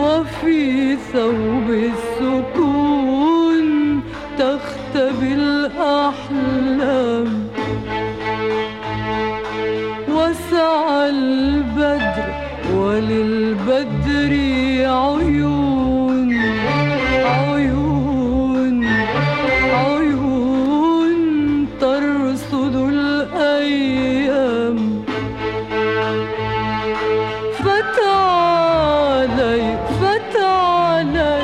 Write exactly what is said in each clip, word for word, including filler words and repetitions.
وفي ثوب السكون تختبي الأحلام. وسعى البدر وللبدر عيون عيون عيون ترصد الأيام. فتعالي فتعالي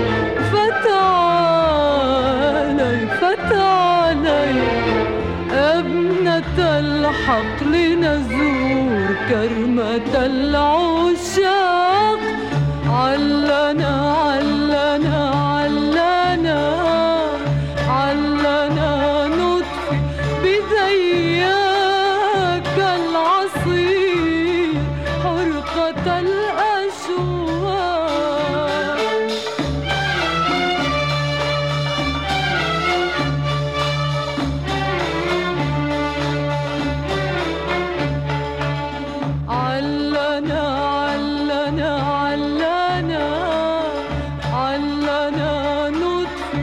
فتعالي فتعالي ابنة الحق لنزور كرمة العشاق. علنا علنا علنا علنا نطفي بذياك العصير حرقة الأشواق. علنا علنا علنا علنا نطفي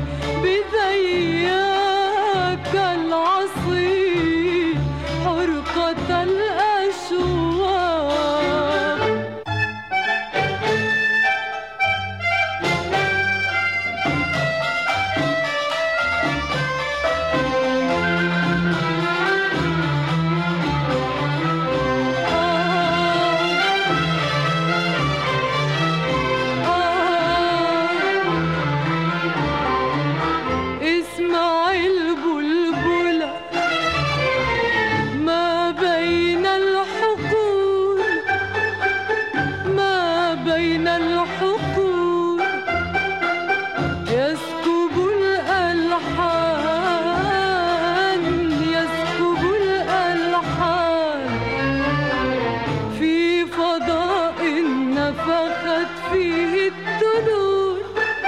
بذياك العصير حرقة الأشواق. اسمع البلبلة ما بين الحقول ما بين الحقول يسكب الألحان يسكب الألحان في فضاء نفخت فيه الطلول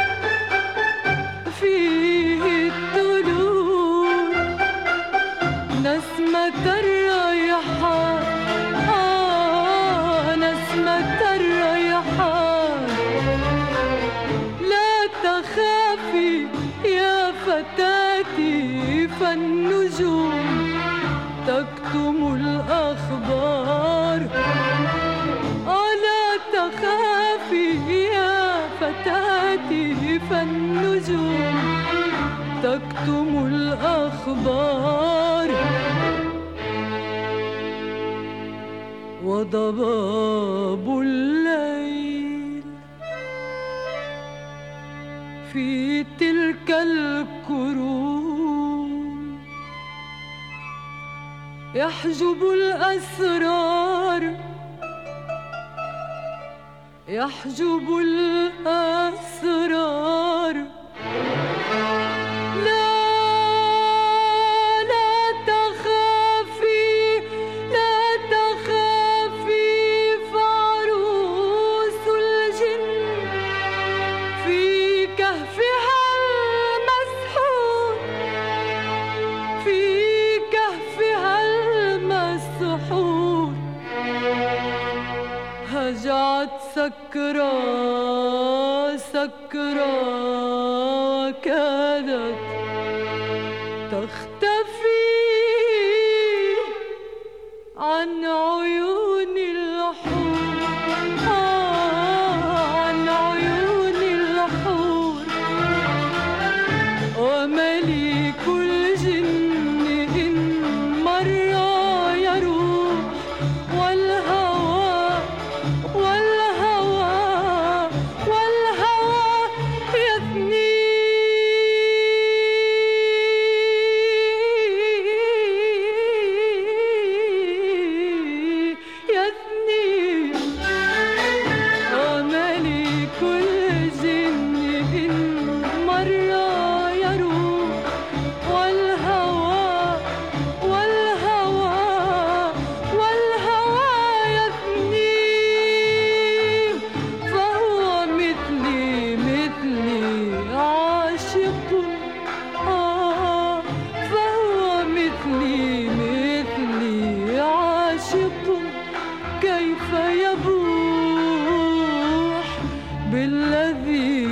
فيه الطلول. نسمة الريحان آه نسمة الريحان. لا تخافي يا فتاتي فالنجوم تكتم الأخبار. آه لا تخافي يا فتاتي فالنجوم تكتم الأخبار. وضباب الليل في تلك الكروم يحجب الأسرار يحجب الأسرار. لا لا تخافي لا تخافي فعروس الجن في كهفها المسحور في كهفها المسحور. هجعت سكرى سكرى كادت تختفي عن عيون الحور آه عن عيون الحور. ومليك الجن إن مر يروح والهوى والهوى والهوى يثني بالذي